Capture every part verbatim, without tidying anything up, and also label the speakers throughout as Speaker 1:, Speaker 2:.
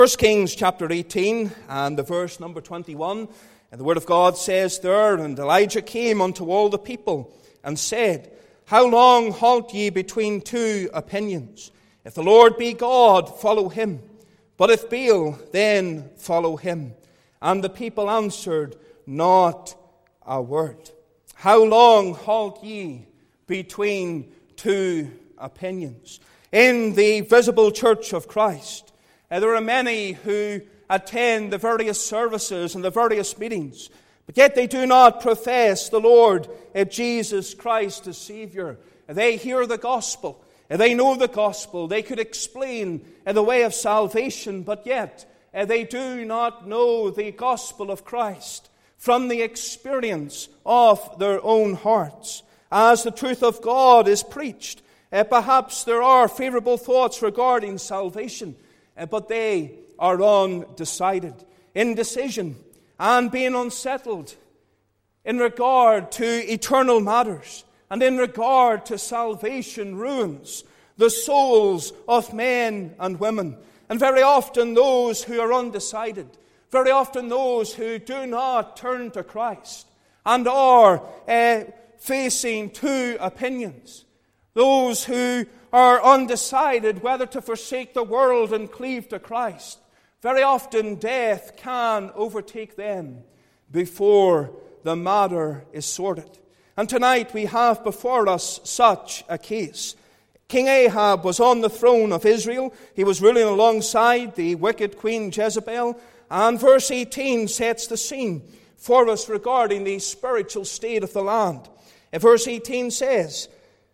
Speaker 1: First Kings chapter eighteen and the verse number twenty-one. And the word of God says there, And Elijah came unto all the people and said, How long halt ye between two opinions? If the Lord be God, follow him. But if Baal, then follow him. And the people answered not a word. How long halt ye between two opinions? In the visible church of Christ, Uh, there are many who attend the various services and the various meetings, but yet they do not profess the Lord uh, Jesus Christ as Savior. Uh, they hear the gospel. Uh, they know the gospel. They could explain uh, the way of salvation, but yet uh, they do not know the gospel of Christ from the experience of their own hearts. As the truth of God is preached, uh, perhaps there are favorable thoughts regarding salvation, Uh, but they are undecided. Indecision and being unsettled in regard to eternal matters and in regard to salvation ruins the souls of men and women. And very often those who are undecided, very often those who do not turn to Christ and are uh, facing two opinions, those who are undecided whether to forsake the world and cleave to Christ, very often death can overtake them before the matter is sorted. And tonight we have before us such a case. King Ahab was on the throne of Israel. He was ruling alongside the wicked Queen Jezebel. And verse eighteen sets the scene for us regarding the spiritual state of the land. And verse eighteen says,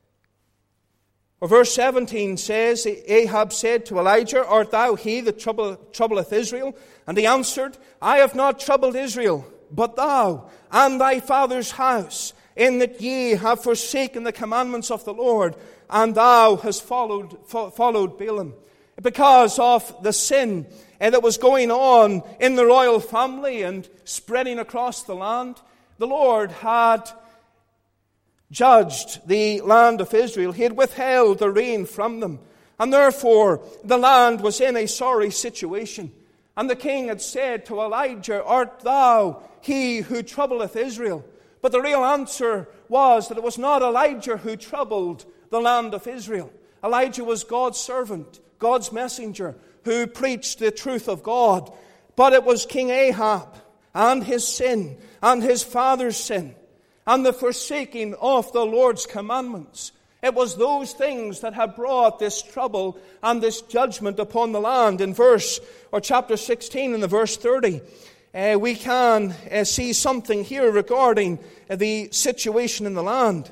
Speaker 1: Or verse seventeen says, Ahab said to Elijah, Art thou he that trouble, troubleth Israel? And he answered, I have not troubled Israel, but thou and thy father's house, in that ye have forsaken the commandments of the Lord, and thou hast followed, fo- followed Balaam. Because of the sin uh, that was going on in the royal family and spreading across the land, the Lord had judged the land of Israel. He had withheld the rain from them. And therefore, the land was in a sorry situation. And the king had said to Elijah, Art thou he who troubleth Israel? But the real answer was that it was not Elijah who troubled the land of Israel. Elijah was God's servant, God's messenger, who preached the truth of God. But it was King Ahab and his sin and his father's sin and the forsaking of the Lord's commandments. It was those things that had brought this trouble and this judgment upon the land. In verse, or chapter sixteen, in the verse thirty, uh, we can uh, see something here regarding uh, the situation in the land.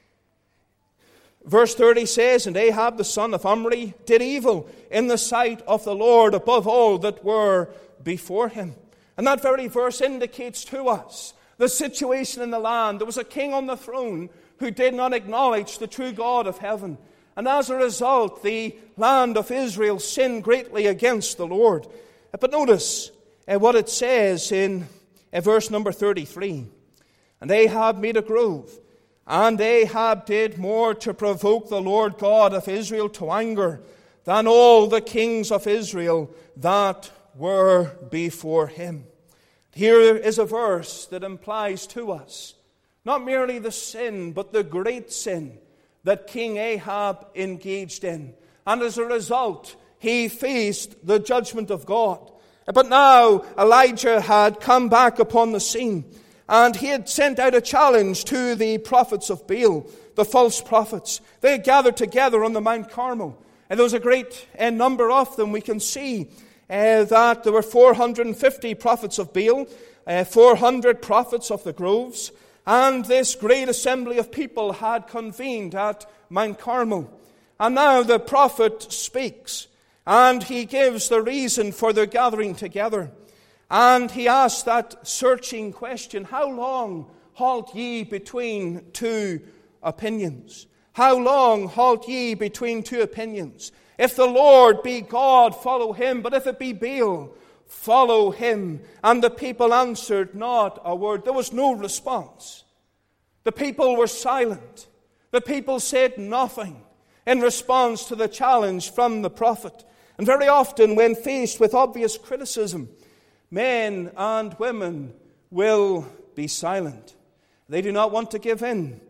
Speaker 1: Verse thirty says, And Ahab the son of Omri did evil in the sight of the Lord above all that were before him. And that very verse indicates to us the situation in the land. There was a king on the throne who did not acknowledge the true God of heaven. And as a result, the land of Israel sinned greatly against the Lord. But notice uh, what it says in uh, verse number thirty-three. And Ahab made a grove, and Ahab did more to provoke the Lord God of Israel to anger than all the kings of Israel that were before him. Here is a verse that implies to us not merely the sin, but the great sin that King Ahab engaged in. And as a result, he faced the judgment of God. But now Elijah had come back upon the scene, and he had sent out a challenge to the prophets of Baal, the false prophets. They had gathered together on the Mount Carmel, and there was a great uh, number of them. We can see Uh, that there were four hundred fifty prophets of Baal, uh, four hundred prophets of the groves, and this great assembly of people had convened at Mount Carmel. And now the prophet speaks, and he gives the reason for their gathering together. And he asks that searching question, How long halt ye between two opinions? How long halt ye between two opinions? If the Lord be God, follow him. But if it be Baal, follow him. And the people answered not a word. There was no response. The people were silent. The people said nothing in response to the challenge from the prophet. And very often when faced with obvious criticism, men and women will be silent. They do not want to give in,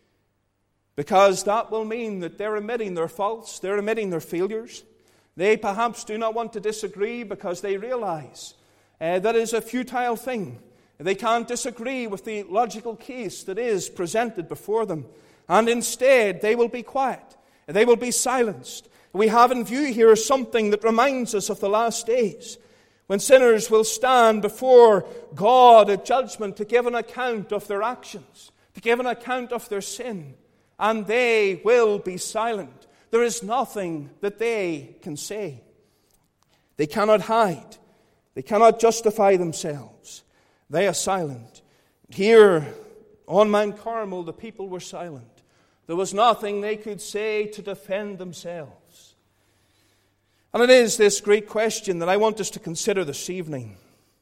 Speaker 1: because that will mean that they're admitting their faults, they're admitting their failures. They perhaps do not want to disagree because they realize uh, that is a futile thing. They can't disagree with the logical case that is presented before them. And instead, they will be quiet. They will be silenced. We have in view here something that reminds us of the last days, when sinners will stand before God at judgment to give an account of their actions, to give an account of their sin, and they will be silent. There is nothing that they can say. They cannot hide. They cannot justify themselves. They are silent. Here on Mount Carmel, the people were silent. There was nothing they could say to defend themselves. And it is this great question that I want us to consider this evening.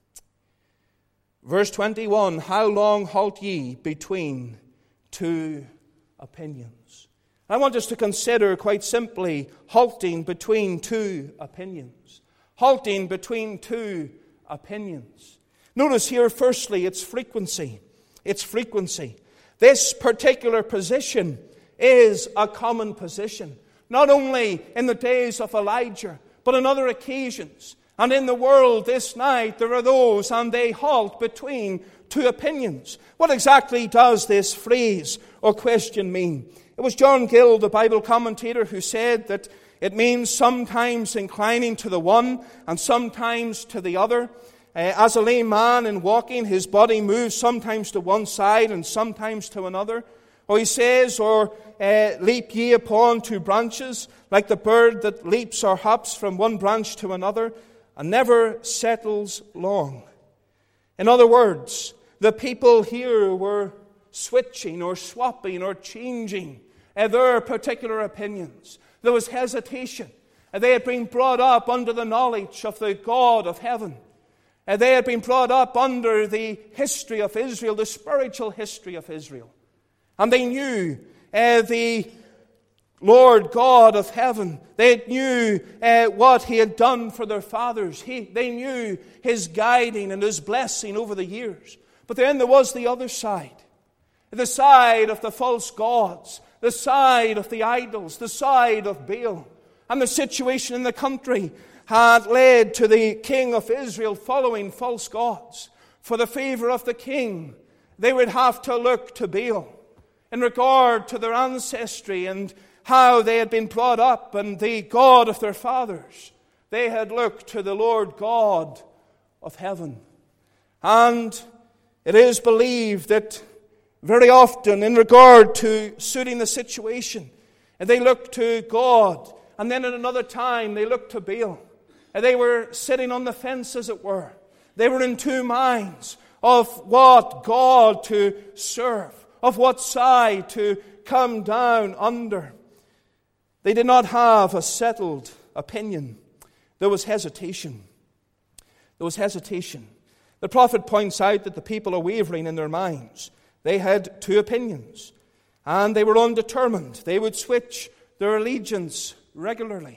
Speaker 1: Verse twenty-one, how long halt ye between two opinions? I want us to consider quite simply halting between two opinions. Halting between two opinions. Notice here, firstly, its frequency. Its frequency. This particular position is a common position, not only in the days of Elijah, but on other occasions. And in the world this night, there are those, and they halt between two opinions. What exactly does this phrase or question mean? It was John Gill, the Bible commentator, who said that it means sometimes inclining to the one and sometimes to the other. Uh, as a lame man in walking, his body moves sometimes to one side and sometimes to another. Or he says, or uh, leap ye upon two branches, like the bird that leaps or hops from one branch to another, and never settles long. In other words, the people here were switching or swapping or changing uh, their particular opinions. There was hesitation. Uh, they had been brought up under the knowledge of the God of heaven. Uh, they had been brought up under the history of Israel, the spiritual history of Israel. And they knew uh, the Lord God of heaven. They knew uh, what He had done for their fathers. He, they knew His guiding and His blessing over the years. But then there was the other side. The side of the false gods. The side of the idols. The side of Baal. And the situation in the country had led to the king of Israel following false gods. For the favor of the king, they would have to look to Baal in regard to their ancestry and how they had been brought up and the God of their fathers. They had looked to the Lord God of heaven. And it is believed that very often in regard to suiting the situation, they looked to God, and then at another time they looked to Baal. They were sitting on the fence, as it were. They were in two minds of what God to serve, of what side to come down under. They did not have a settled opinion. There was hesitation. There was hesitation. The prophet points out that the people are wavering in their minds. They had two opinions, and they were undetermined. They would switch their allegiance regularly.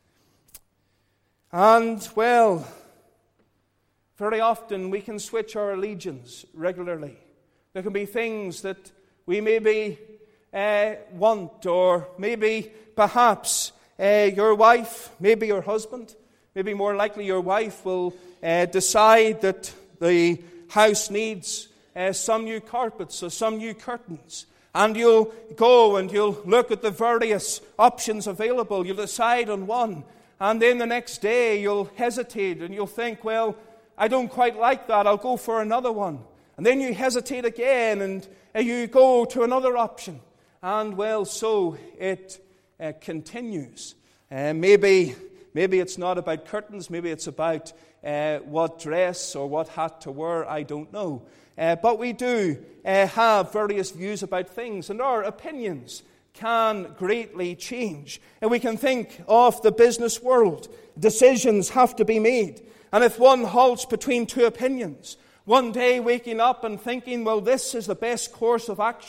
Speaker 1: And, well, very often we can switch our allegiance regularly. There can be things that we maybe uh, want, or maybe perhaps uh, your wife, maybe your husband, maybe more likely your wife will uh, decide that the house needs uh, some new carpets or some new curtains. And you'll go and you'll look at the various options available. You'll decide on one. And then the next day you'll hesitate and you'll think, well, I don't quite like that. I'll go for another one. And then you hesitate again and uh, you go to another option. And, well, so it uh, continues. Uh, maybe, maybe it's not about curtains. Maybe it's about uh, what dress or what hat to wear. I don't know. Uh, but we do uh, have various views about things, and our opinions can greatly change. And we can think of the business world. Decisions have to be made. And if one halts between two opinions, one day waking up and thinking, well, this is the best course of action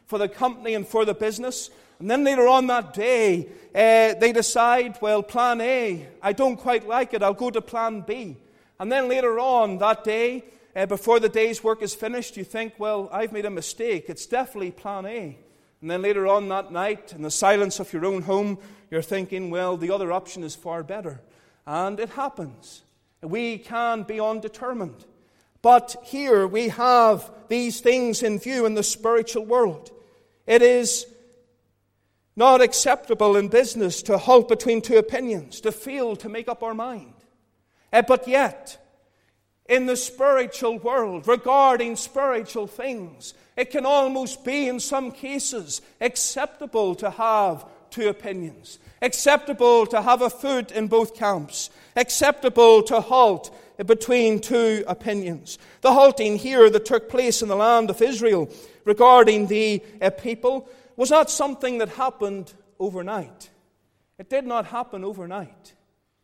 Speaker 1: for the company and for the business. And then later on that day, uh, they decide, well, plan A, I don't quite like it, I'll go to plan B. And then later on that day, uh, before the day's work is finished, you think, well, I've made a mistake, it's definitely plan A. And then later on that night, in the silence of your own home, you're thinking, well, the other option is far better. And it happens. We can be undetermined. But here we have these things in view in the spiritual world. It is not acceptable in business to halt between two opinions, to fail to make up our mind. Uh, but yet, in the spiritual world, regarding spiritual things, it can almost be, in some cases, acceptable to have two opinions. Acceptable to have a foot in both camps. Acceptable to halt between two opinions. The halting here that took place in the land of Israel regarding the uh, people was not something that happened overnight. It did not happen overnight.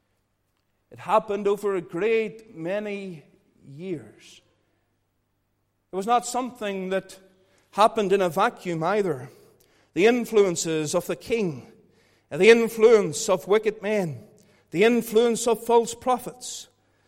Speaker 1: It happened over a great many years. It was not something that happened in a vacuum either. The influences of the king, the influence of wicked men, the influence of false prophets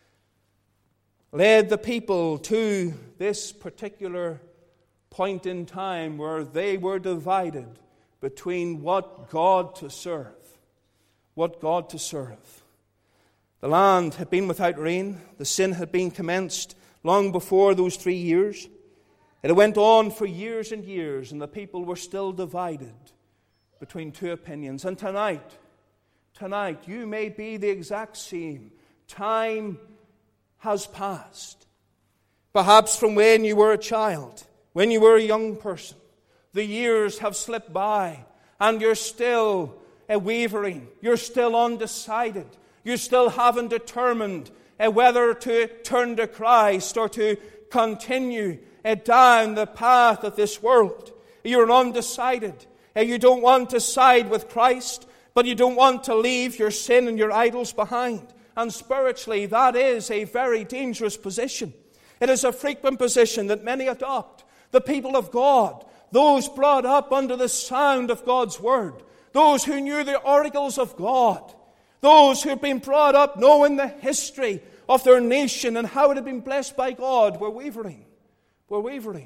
Speaker 1: led the people to this particular point in time where they were divided between what God to serve. What God to serve. The land had been without rain. The sin had been commenced long before those three years. It went on for years and years, and the people were still divided between two opinions. And tonight, tonight, you may be the exact same. Time has passed. Perhaps from when you were a child, when you were a young person. The years have slipped by, and you're still uh, wavering. You're still undecided. You still haven't determined uh, whether to turn to Christ or to continue uh, down the path of this world. You're undecided. Uh, you don't want to side with Christ, but you don't want to leave your sin and your idols behind. And spiritually, that is a very dangerous position. It is a frequent position that many adopt. The people of God, those brought up under the sound of God's word, those who knew the oracles of God, those who had been brought up knowing the history of their nation and how it had been blessed by God, were wavering, were wavering.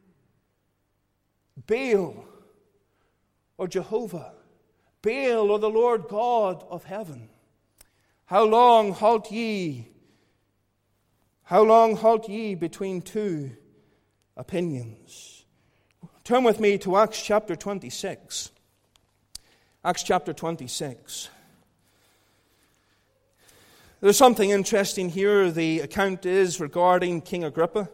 Speaker 1: Baal or Jehovah, Baal or the Lord God of heaven. How long halt ye? How long halt ye between two opinions? Turn with me to Acts chapter twenty-six. Acts chapter twenty-six. There's something interesting here. The account is regarding King Agrippa.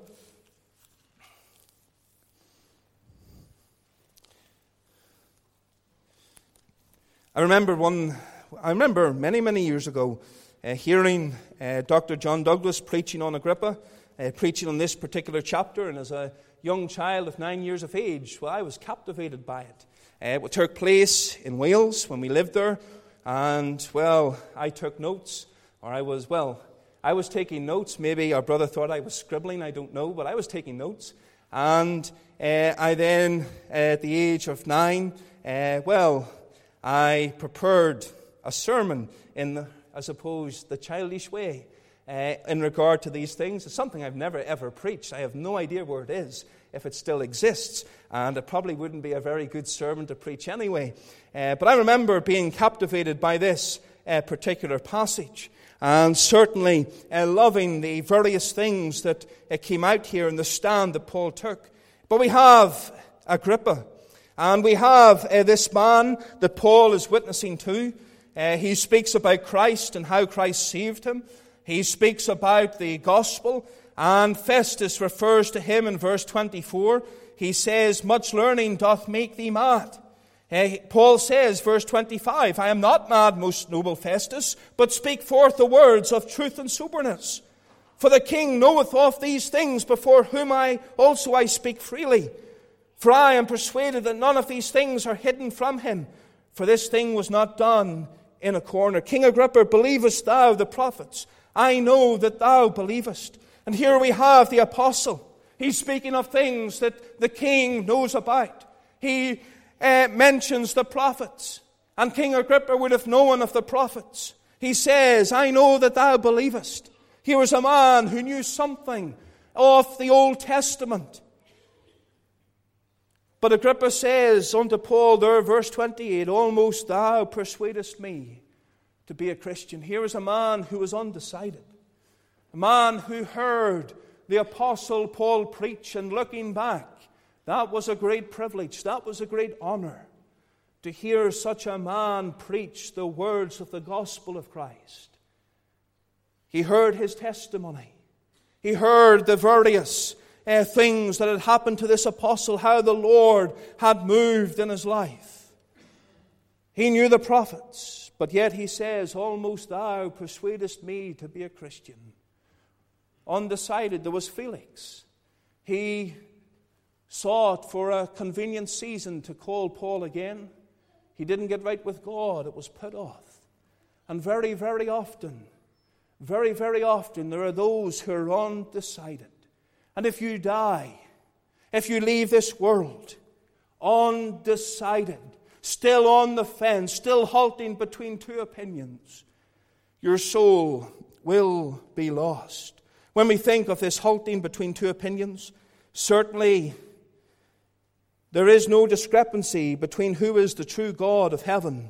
Speaker 1: I remember one. I remember many, many years ago uh, hearing uh, Doctor John Douglas preaching on Agrippa, uh, preaching on this particular chapter, and as a young child of nine years of age, well, I was captivated by it. Uh, it took place in Wales when we lived there, and, well, I took notes, or I was, well, I was taking notes. Maybe our brother thought I was scribbling, I don't know, but I was taking notes. And uh, I then, uh, at the age of nine, uh, well, I prepared a sermon in, the, I suppose, the childish way uh, in regard to these things. It's something I've never ever preached. I have no idea where it is, if it still exists, and it probably wouldn't be a very good sermon to preach anyway. Uh, but I remember being captivated by this uh, particular passage, and certainly uh, loving the various things that uh, came out here in the stand that Paul took. But we have Agrippa, and we have uh, this man that Paul is witnessing to. Uh, he speaks about Christ and how Christ saved him. He speaks about the gospel, and Festus refers to him in verse twenty-four. He says, "Much learning doth make thee mad." Uh, Paul says, verse twenty-five, "I am not mad, most noble Festus, but speak forth the words of truth and soberness. For the king knoweth of these things, before whom I also I speak freely. For I am persuaded that none of these things are hidden from him. For this thing was not done in a corner. King Agrippa, believest thou the prophets? I know that thou believest." And here we have the apostle. He's speaking of things that the king knows about. he uh, mentions the prophets. And King Agrippa would have known of the prophets. He says, I know that thou believest. Here was a man who knew something of the Old Testament. But Agrippa says unto Paul there, verse twenty-eight, almost thou persuadest me to be a Christian. Here is a man who was undecided. A man who heard the Apostle Paul preach, and looking back, that was a great privilege, that was a great honor, to hear such a man preach the words of the gospel of Christ. He heard his testimony. He heard the various uh, things that had happened to this apostle, how the Lord had moved in his life. He knew the prophets, but yet he says, almost thou persuadest me to be a Christian. Undecided. There was Felix. He sought for a convenient season to call Paul again. He didn't get right with God. It was put off. And very, very often, very, very often, there are those who are undecided. And if you die, if you leave this world undecided, still on the fence, still halting between two opinions, your soul will be lost. When we think of this halting between two opinions, certainly there is no discrepancy between who is the true God of heaven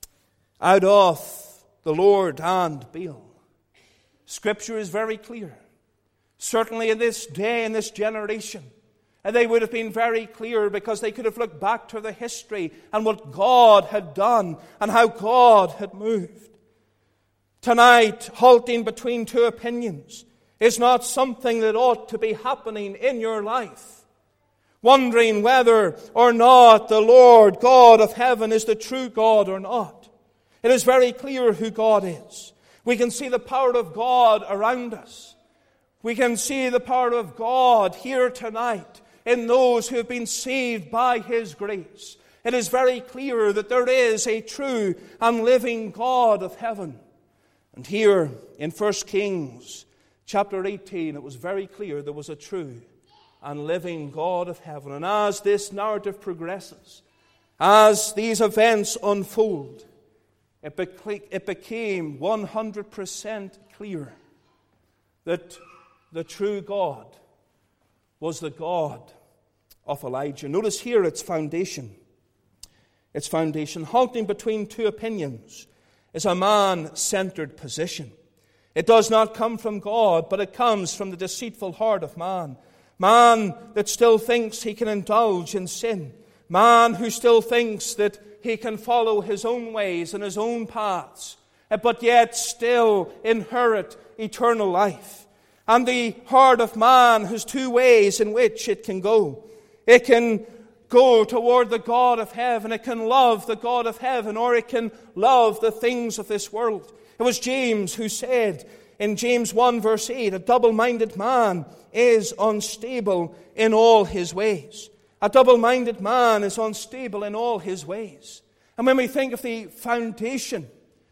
Speaker 1: out of the Lord and Baal. Scripture is very clear. Certainly in this day, in this generation, and they would have been very clear because they could have looked back to the history and what God had done and how God had moved. Tonight, halting between two opinions is not something that ought to be happening in your life. Wondering whether or not the Lord God of heaven is the true God or not. It is very clear who God is. We can see the power of God around us. We can see the power of God here tonight in those who have been saved by His grace. It is very clear that there is a true and living God of heaven. And here in First Kings chapter eighteen, it was very clear there was a true and living God of heaven. And as this narrative progresses, as these events unfold, it, beca- it became one hundred percent clear that the true God was the God of Elijah. Notice here its foundation. Its foundation, halting between two opinions, is a man-centered position. It does not come from God, but it comes from the deceitful heart of man. Man that still thinks he can indulge in sin. Man who still thinks that he can follow his own ways and his own paths, but yet still inherit eternal life. And the heart of man has two ways in which it can go. It can go toward the God of heaven. It can love the God of heaven, or it can love the things of this world. It was James who said in James one verse eight, a double-minded man is unstable in all his ways. A double-minded man is unstable in all his ways. And when we think of the foundation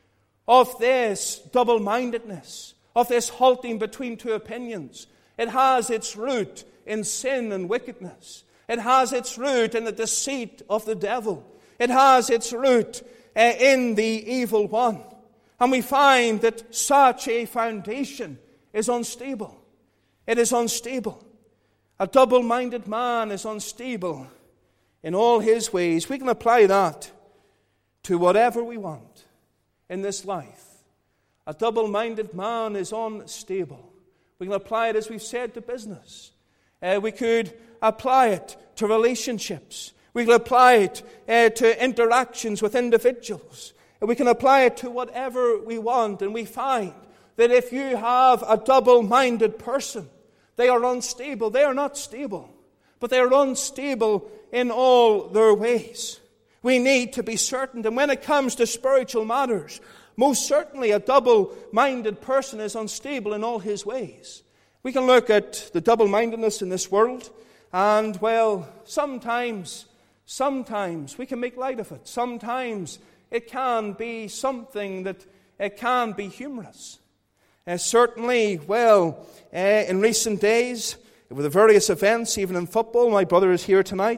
Speaker 1: of this double-mindedness, of this halting between two opinions, it has its root in sin and wickedness. It has its root in the deceit of the devil. It has its root uh, in the evil one. And we find that such a foundation is unstable. It is unstable. A double-minded man is unstable in all his ways. We can apply that to whatever we want in this life. A double-minded man is unstable. We can apply it, as we've said, to business. Uh, we could apply it to relationships. We can apply it uh, to interactions with individuals. We can apply it to whatever we want, and we find that if you have a double-minded person, they are unstable. They are not stable, but they are unstable in all their ways. We need to be certain, and when it comes to spiritual matters, most certainly a double-minded person is unstable in all his ways. We can look at the double-mindedness in this world, and, well, sometimes, sometimes we can make light of it. Sometimes it can be something that it can be humorous. Uh, certainly, well, uh, in recent days, with the various events, even in football, my brother is here tonight,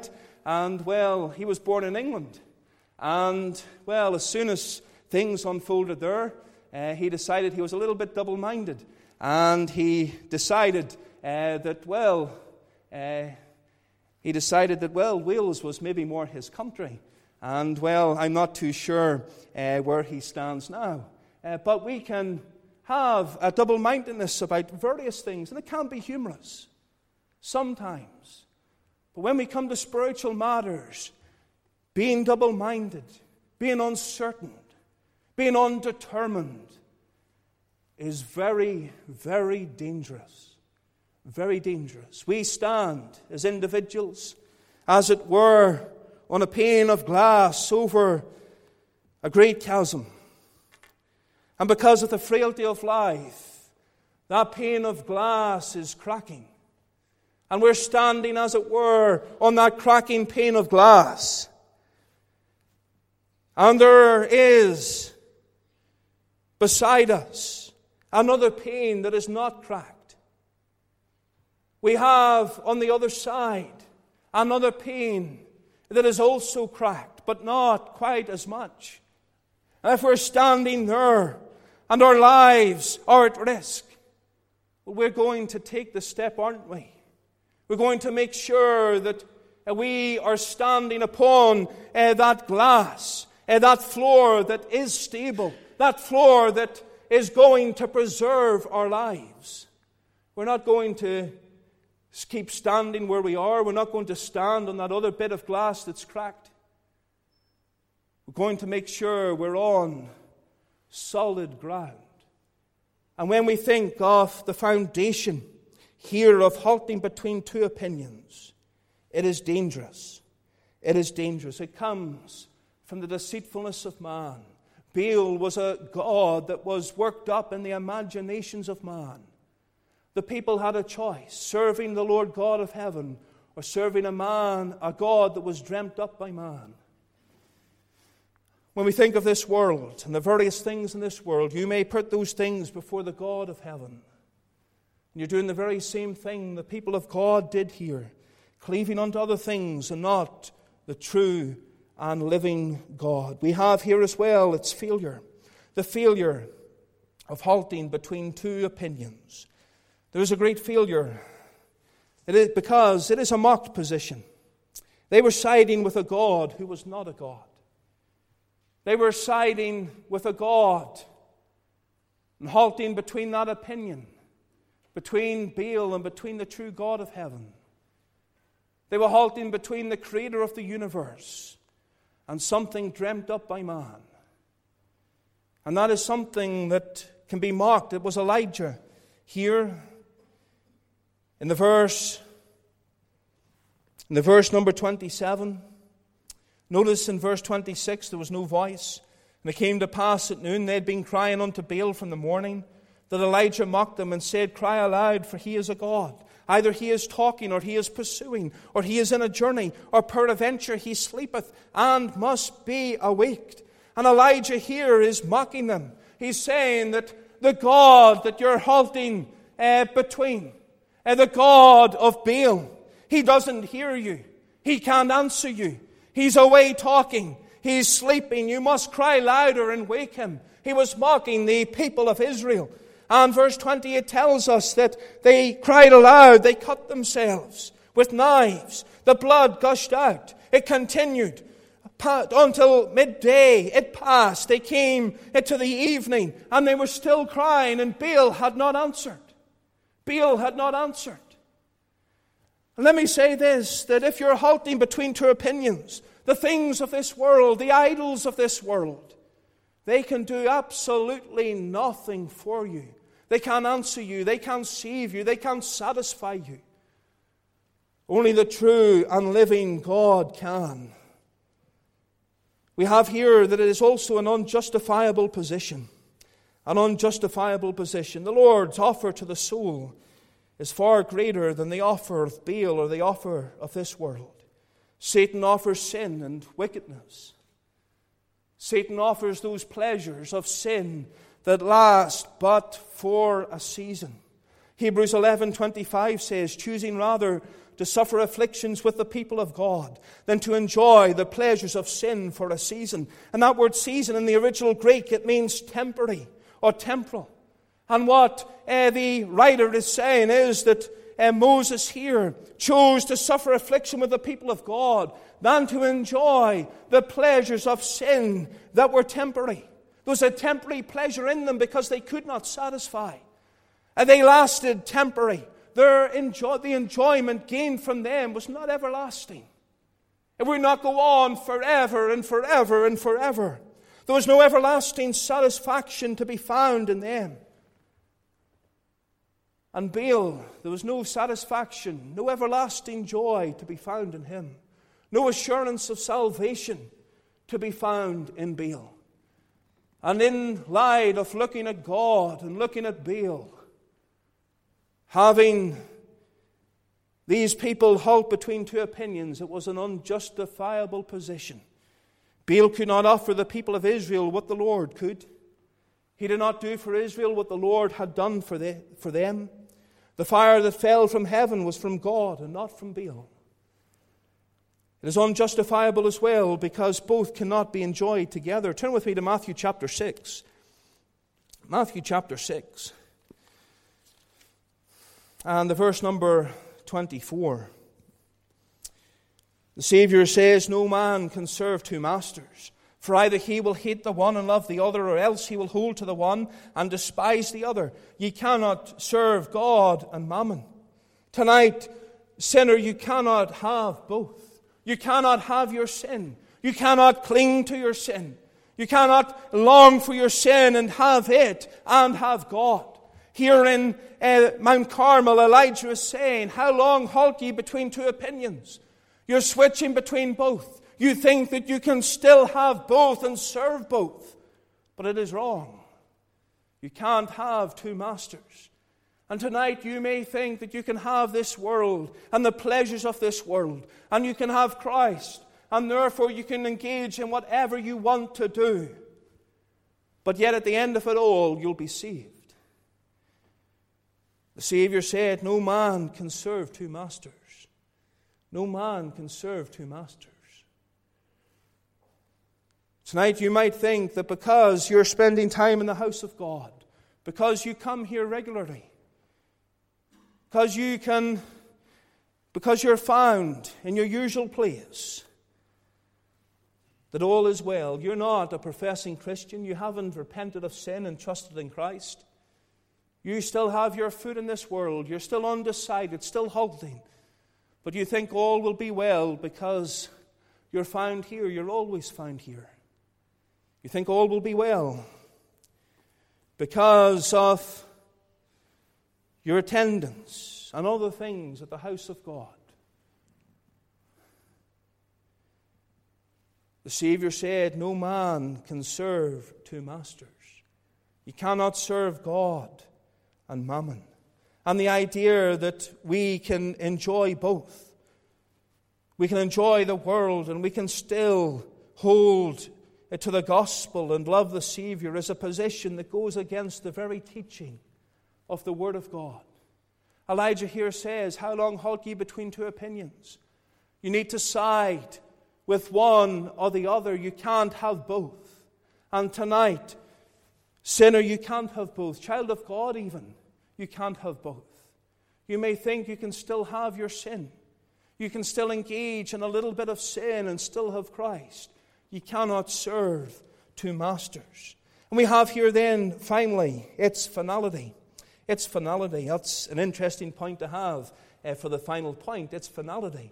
Speaker 1: And, well, he was born in England. And, well, as soon as things unfolded there, uh, he decided he was a little bit double-minded. And he decided uh, that, well, uh, he decided that, well, Wales was maybe more his country. And, well, I'm not too sure uh, where he stands now. Uh, but we can have a double-mindedness about various things, and it can be humorous sometimes. But when we come to spiritual matters, being double-minded, being uncertain, being undetermined is very, very dangerous. Very dangerous. We stand as individuals, as it were, on a pane of glass over a great chasm. And because of the frailty of life, that pane of glass is cracking. And we're standing, as it were, on that cracking pane of glass. And there is beside us another pane that is not cracked. We have on the other side another pane that is also cracked, but not quite as much. And if we're standing there and our lives are at risk, well, we're going to take the step, aren't we? We're going to make sure that we are standing upon uh, that glass, uh, that floor that is stable, that floor that is going to preserve our lives. We're not going to keep standing where we are. We're not going to stand on that other bit of glass that's cracked. We're going to make sure we're on solid ground. And when we think of the foundation here of halting between two opinions, it is dangerous. It is dangerous. It comes from the deceitfulness of man. Baal was a god that was worked up in the imaginations of man. The people had a choice, serving the Lord God of heaven or serving a man, a god that was dreamt up by man. When we think of this world and the various things in this world, you may put those things before the God of heaven. And you're doing the very same thing the people of God did here, cleaving unto other things and not the true and living God. We have here as well its failure, the failure of halting between two opinions. There is a great failure. It is because it is a mocked position. They were siding with a God who was not a God. They were siding with a God and halting between that opinion, between Baal and between the true God of heaven. They were halting between the creator of the universe and something dreamt up by man. And that is something that can be mocked. It was Elijah here in the verse, in the verse number twenty-seven. Notice in verse twenty-six there was no voice. And it came to pass at noon they had been crying unto Baal from the morning, that Elijah mocked them and said, Cry aloud, for he is a God. Either he is talking, or he is pursuing, or he is in a journey, or peradventure he sleepeth, and must be awaked. And Elijah here is mocking them. He's saying that the God that you're halting uh, between, uh, the God of Baal, he doesn't hear you. He can't answer you. He's away talking. He's sleeping. You must cry louder and wake him. He was mocking the people of Israel. And verse twenty, it tells us that they cried aloud. They cut themselves with knives. The blood gushed out. It continued until midday. It passed. They came into the evening and they were still crying, and Baal had not answered. Baal had not answered. And let me say this, that if you're halting between two opinions, the things of this world, the idols of this world, they can do absolutely nothing for you. They can't answer you. They can't save you. They can't satisfy you. Only the true and living God can. We have here that it is also an unjustifiable position. An unjustifiable position. The Lord's offer to the soul is far greater than the offer of Baal or the offer of this world. Satan offers sin and wickedness. Satan offers those pleasures of sin that last but for a season. Hebrews eleven twenty-five says, choosing rather to suffer afflictions with the people of God than to enjoy the pleasures of sin for a season. And that word season in the original Greek, it means temporary or temporal. And what uh, the writer is saying is that uh, Moses here chose to suffer affliction with the people of God than to enjoy the pleasures of sin that were temporary. There was a temporary pleasure in them because they could not satisfy. And they lasted temporary. Their enjoy, the enjoyment gained from them was not everlasting. It would not go on forever and forever and forever. There was no everlasting satisfaction to be found in them. And Baal, there was no satisfaction, no everlasting joy to be found in him. No assurance of salvation to be found in Baal. And in light of looking at God and looking at Baal, having these people halt between two opinions, it was an unjustifiable position. Baal could not offer the people of Israel what the Lord could. He did not do for Israel what the Lord had done for, the, for them. The fire that fell from heaven was from God and not from Baal. It is unjustifiable as well because both cannot be enjoyed together. Turn with me to Matthew chapter six. Matthew chapter six. And the verse number twenty-four. The Savior says, no man can serve two masters. For either he will hate the one and love the other, or else he will hold to the one and despise the other. Ye cannot serve God and mammon. Tonight, sinner, you cannot have both. You cannot have your sin. You cannot cling to your sin. You cannot long for your sin and have it and have God. Here in uh, Mount Carmel, Elijah is saying, how long halt ye between two opinions? You're switching between both. You think that you can still have both and serve both. But it is wrong. You can't have two masters. And tonight you may think that you can have this world and the pleasures of this world. And you can have Christ. And therefore you can engage in whatever you want to do. But yet at the end of it all, you'll be saved. The Savior said, no man can serve two masters. No man can serve two masters. Tonight you might think that because you're spending time in the house of God, because you come here regularly, because you can, because you're found in your usual place, that all is well. You're not a professing Christian. You haven't repented of sin and trusted in Christ. You still have your foot in this world. You're still undecided, still halting. But you think all will be well because you're found here. You're always found here. You think all will be well because of your attendance and other things at the house of God. The Savior said, no man can serve two masters. You cannot serve God and mammon. And the idea that we can enjoy both. We can enjoy the world and we can still hold to the gospel and love the Savior is a position that goes against the very teaching of the Word of God. Elijah here says, how long halt ye between two opinions? You need to side with one or the other. You can't have both. And tonight, sinner, you can't have both. Child of God even, you can't have both. You may think you can still have your sin. You can still engage in a little bit of sin and still have Christ. You cannot serve two masters. And we have here then, finally, its finality. Its finality. That's an interesting point to have uh, for the final point. Its finality.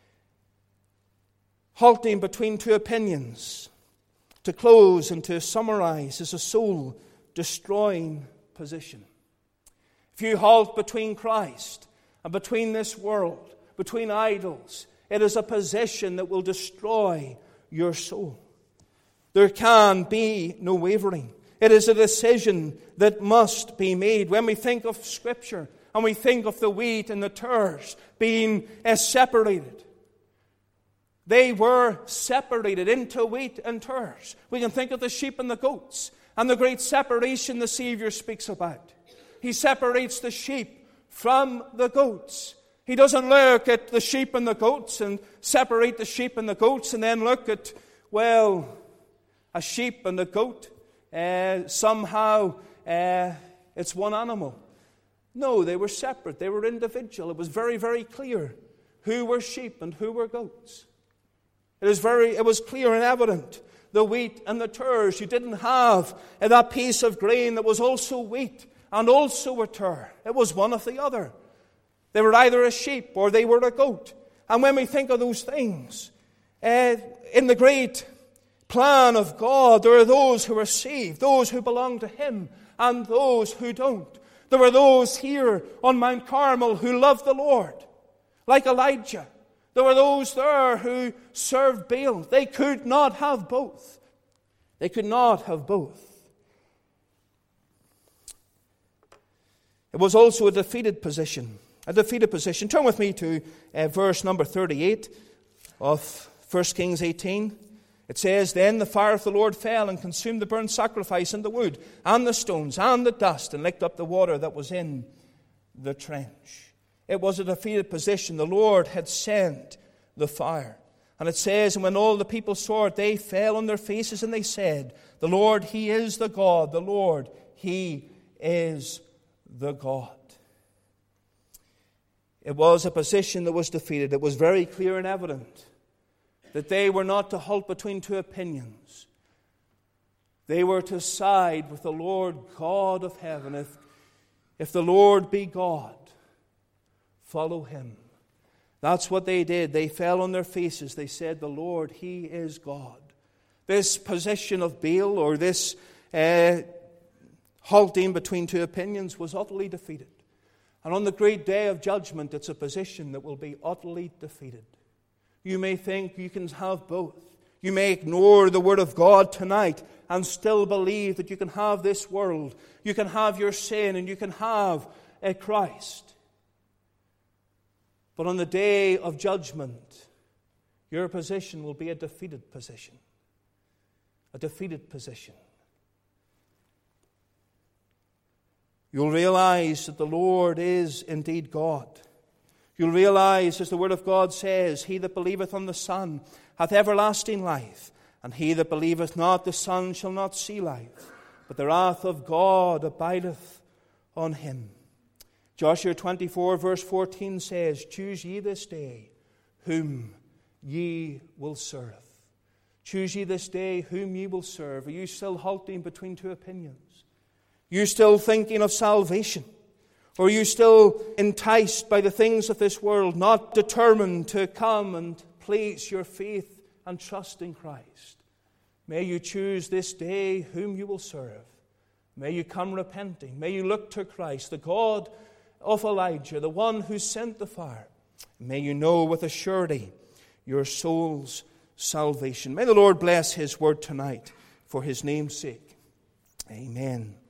Speaker 1: Halting between two opinions, to close and to summarize, is a soul-destroying position. If you halt between Christ and between this world, between idols, it is a position that will destroy your soul. There can be no wavering. It is a decision that must be made. When we think of Scripture and we think of the wheat and the tares being uh, separated, they were separated into wheat and tares. We can think of the sheep and the goats and the great separation the Savior speaks about. He separates the sheep from the goats. He doesn't look at the sheep and the goats and separate the sheep and the goats and then look at, well, a sheep and a goat. Uh, somehow uh, it's one animal. No, they were separate. They were individual. It was very, very clear who were sheep and who were goats. It was very, it was clear and evident. The wheat and the tares. You didn't have that piece of grain that was also wheat and also a tare. It was one of the other. They were either a sheep or they were a goat. And when we think of those things, uh, in the great plan of God, there are those who are saved, those who belong to Him, and those who don't. There were those here on Mount Carmel who loved the Lord, like Elijah. There were those there who served Baal. They could not have both. They could not have both. It was also a defeated position. A defeated position. Turn with me to uh, verse number thirty-eight of First Kings eighteen. It says, Then the fire of the Lord fell and consumed the burnt sacrifice and the wood and the stones and the dust and licked up the water that was in the trench. It was a defeated position. The Lord had sent the fire. And it says, And when all the people saw it, they fell on their faces and they said, The Lord, He is the God. The Lord, He is the God. It was a position that was defeated. It was very clear and evident that they were not to halt between two opinions. They were to side with the Lord God of heaven. If, if the Lord be God, follow Him. That's what they did. They fell on their faces. They said, The Lord, He is God. This position of Baal, or this uh, halting between two opinions, was utterly defeated. And on the great day of judgment, it's a position that will be utterly defeated. You may think you can have both. You may ignore the Word of God tonight and still believe that you can have this world. You can have your sin and you can have a Christ. But on the day of judgment, your position will be a defeated position. A defeated position. You'll realize that the Lord is indeed God. You'll realize, as the Word of God says, He that believeth on the Son hath everlasting life, and he that believeth not the Son shall not see life, but the wrath of God abideth on him. Joshua twenty-four verse fourteen says, Choose ye this day whom ye will serve. Choose ye this day whom ye will serve. Are you still halting between two opinions? Are you still thinking of salvation? Or are you still enticed by the things of this world, not determined to come and place your faith and trust in Christ? May you choose this day whom you will serve. May you come repenting. May you look to Christ, the God of Elijah, the one who sent the fire. May you know with a surety your soul's salvation. May the Lord bless His word tonight for His name's sake. Amen.